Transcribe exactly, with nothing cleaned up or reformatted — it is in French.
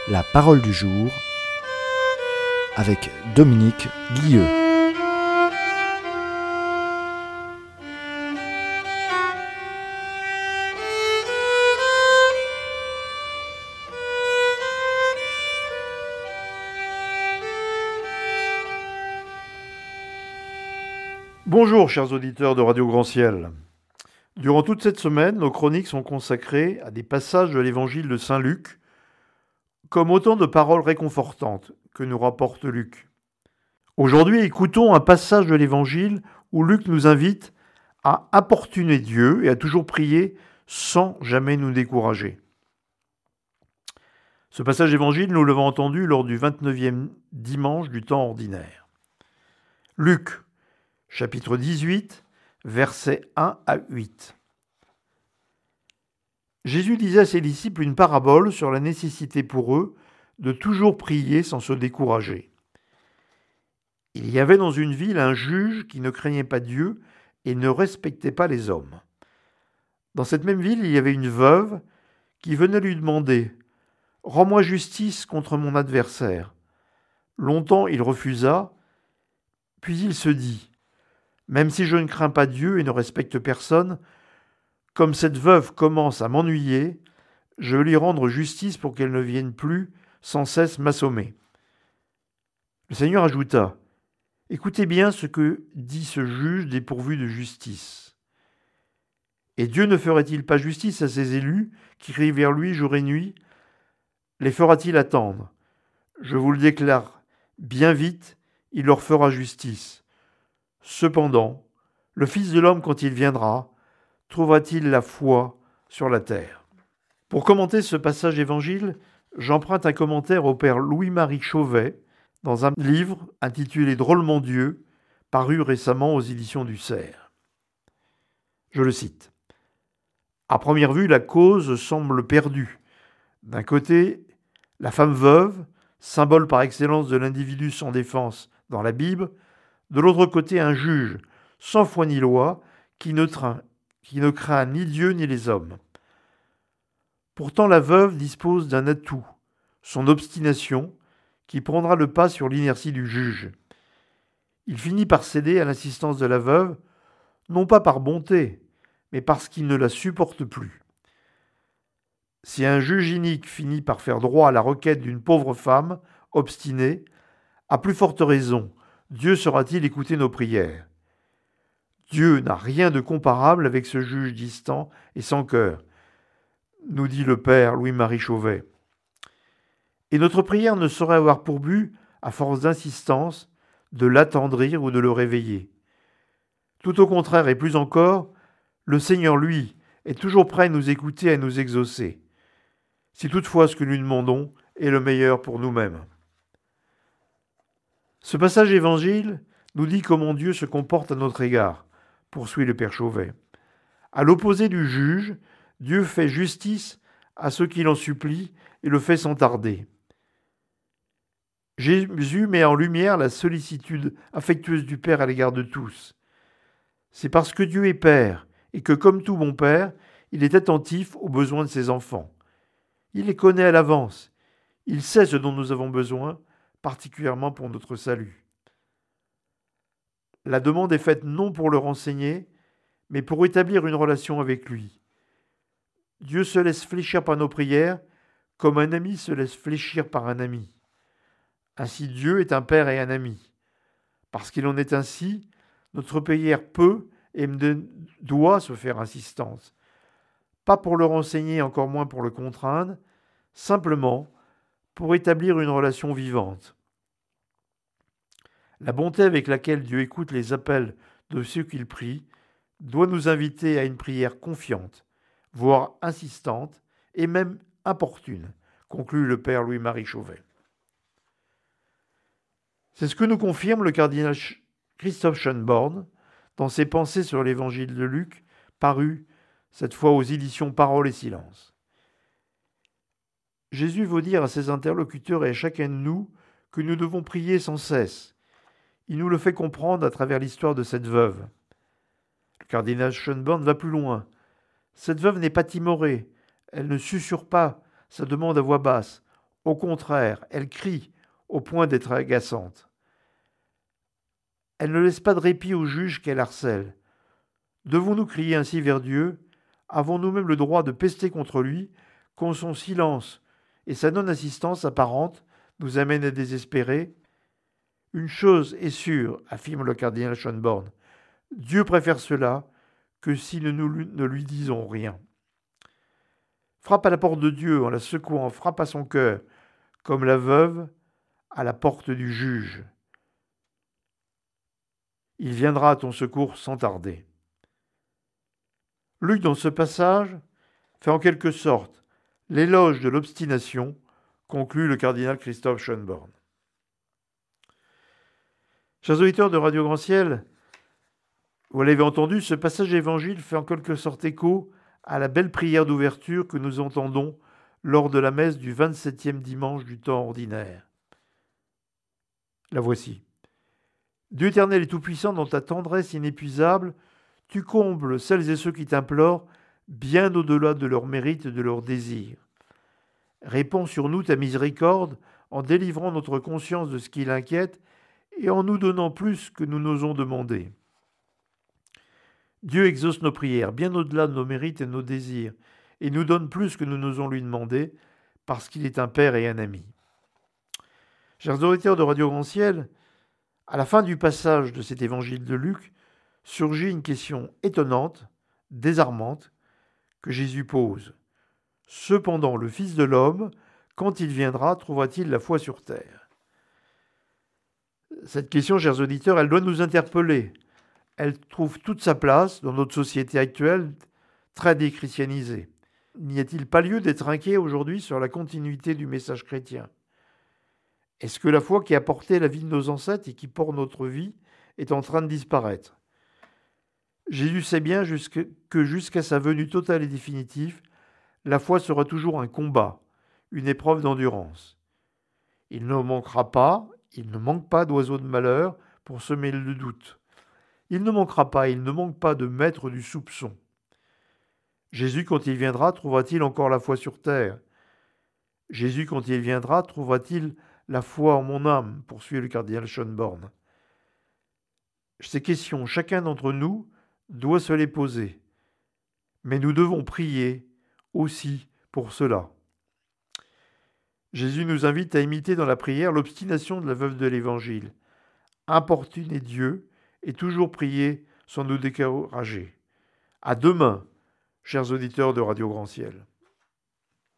La parole du jour avec Dominique Guilleux. Bonjour chers auditeurs de Radio Grand Ciel. Durant toute cette semaine, nos chroniques sont consacrées à des passages de l'évangile de Saint Luc, comme autant de paroles réconfortantes que nous rapporte Luc. Aujourd'hui, écoutons un passage de l'évangile où Luc nous invite à importuner Dieu et à toujours prier sans jamais nous décourager. Ce passage d'évangile, nous l'avons entendu lors du vingt-neuvième dimanche du temps ordinaire. Luc, chapitre dix-huit, versets un à huit. Jésus disait à ses disciples une parabole sur la nécessité pour eux de toujours prier sans se décourager. Il y avait dans une ville un juge qui ne craignait pas Dieu et ne respectait pas les hommes. Dans cette même ville, il y avait une veuve qui venait lui demander « Rends-moi justice contre mon adversaire ». Longtemps il refusa, puis il se dit « Même si je ne crains pas Dieu et ne respecte personne, comme cette veuve commence à m'ennuyer, je vais lui rendre justice pour qu'elle ne vienne plus sans cesse m'assommer. » Le Seigneur ajouta « Écoutez bien ce que dit ce juge dépourvu de justice. Et Dieu ne ferait-il pas justice à ses élus qui crient vers lui jour et nuit? Les fera-t-il attendre? Je vous le déclare, bien vite, il leur fera justice. Cependant, le Fils de l'homme, quand il viendra, trouvera-t-il la foi sur la terre ?» Pour commenter ce passage d'évangile, j'emprunte un commentaire au père Louis-Marie Chauvet dans un livre intitulé Drôlement Dieu, paru récemment aux éditions du Cerf. Je le cite. « À première vue, la cause semble perdue. D'un côté, la femme veuve, symbole par excellence de l'individu sans défense dans la Bible, de l'autre côté, un juge, sans foi ni loi, qui ne, train, qui ne craint ni Dieu ni les hommes. Pourtant, la veuve dispose d'un atout, son obstination, qui prendra le pas sur l'inertie du juge. Il finit par céder à l'insistance de la veuve, non pas par bonté, mais parce qu'il ne la supporte plus. Si un juge inique finit par faire droit à la requête d'une pauvre femme, obstinée, à plus forte raison, Dieu saura-t-il écouter nos prières? Dieu n'a rien de comparable avec ce juge distant et sans cœur, nous dit le père Louis-Marie Chauvet. Et notre prière ne saurait avoir pour but, à force d'insistance, de l'attendrir ou de le réveiller. Tout au contraire et plus encore, le Seigneur, lui, est toujours prêt à nous écouter et à nous exaucer, si toutefois ce que nous demandons est le meilleur pour nous-mêmes. Ce passage évangile nous dit comment Dieu se comporte à notre égard, poursuit le père Chauvet. À l'opposé du juge, Dieu fait justice à ceux qui l'en supplient et le fait sans tarder. Jésus met en lumière la sollicitude affectueuse du Père à l'égard de tous. C'est parce que Dieu est Père et que, comme tout bon Père, il est attentif aux besoins de ses enfants. Il les connaît à l'avance. Il sait ce dont nous avons besoin, particulièrement pour notre salut. La demande est faite non pour le renseigner, mais pour établir une relation avec lui. Dieu se laisse fléchir par nos prières, comme un ami se laisse fléchir par un ami. Ainsi Dieu est un père et un ami. Parce qu'il en est ainsi, notre prière peut et doit se faire insistance. Pas pour le renseigner, encore moins pour le contraindre, simplement pour établir une relation vivante. La bonté avec laquelle Dieu écoute les appels de ceux qu'il prie doit nous inviter à une prière confiante, voire insistante et même importune, conclut le père Louis-Marie Chauvet. C'est ce que nous confirme le cardinal Christophe Schönborn dans ses pensées sur l'évangile de Luc, paru cette fois aux éditions Parole et Silence. Jésus veut dire à ses interlocuteurs et à chacun de nous que nous devons prier sans cesse. Il nous le fait comprendre à travers l'histoire de cette veuve. Le cardinal Schönborn va plus loin. Cette veuve n'est pas timorée, elle ne susurre pas sa demande à voix basse. Au contraire, elle crie au point d'être agaçante. Elle ne laisse pas de répit au juge qu'elle harcèle. Devons-nous crier ainsi vers Dieu? Avons-nous même le droit de pester contre lui quand son silence et sa non-assistance apparente nous amènent à désespérer? Une chose est sûre, affirme le cardinal Schönborn, Dieu préfère cela que si nous ne lui disons rien. Frappe à la porte de Dieu en la secouant, frappe à son cœur, comme la veuve à la porte du juge. Il viendra à ton secours sans tarder. Luc, dans ce passage, fait en quelque sorte l'éloge de l'obstination, conclut le cardinal Christophe Schönborn. Chers auditeurs de Radio Grand Ciel, vous l'avez entendu, ce passage évangile fait en quelque sorte écho à la belle prière d'ouverture que nous entendons lors de la messe du vingt-septième dimanche du temps ordinaire. La voici. Dieu éternel et tout-puissant, dans ta tendresse inépuisable, tu combles celles et ceux qui t'implorent bien au-delà de leurs mérites et de leurs désirs. Réponds sur nous ta miséricorde en délivrant notre conscience de ce qui l'inquiète et en nous donnant plus que nous n'osons demander. Dieu exauce nos prières bien au-delà de nos mérites et de nos désirs et nous donne plus que nous n'osons lui demander parce qu'il est un Père et un ami. Chers auditeurs de Radio Grand Ciel, à la fin du passage de cet évangile de Luc, surgit une question étonnante, désarmante, que Jésus pose. Cependant, le Fils de l'homme, quand il viendra, trouvera-t-il la foi sur terre? Cette question, chers auditeurs, elle doit nous interpeller. Elle trouve toute sa place dans notre société actuelle, très déchristianisée. N'y a-t-il pas lieu d'être inquiet aujourd'hui sur la continuité du message chrétien? Est-ce que la foi qui a porté la vie de nos ancêtres et qui porte notre vie est en train de disparaître? Jésus sait bien jusque, que jusqu'à sa venue totale et définitive, la foi sera toujours un combat, une épreuve d'endurance. Il ne manquera pas, il ne manque pas d'oiseaux de malheur pour semer le doute. Il ne manquera pas, il ne manque pas de maître du soupçon. Jésus, quand il viendra, trouvera-t-il encore la foi sur terre? Jésus, quand il viendra, trouvera-t-il la foi en mon âme? Poursuit le cardinal Schönborn. Ces questions, chacun d'entre nous doit se les poser. Mais nous devons prier aussi pour cela. Jésus nous invite à imiter dans la prière l'obstination de la veuve de l'Évangile. Importuner Dieu et toujours prier sans nous décourager. À demain, chers auditeurs de Radio Grand Ciel.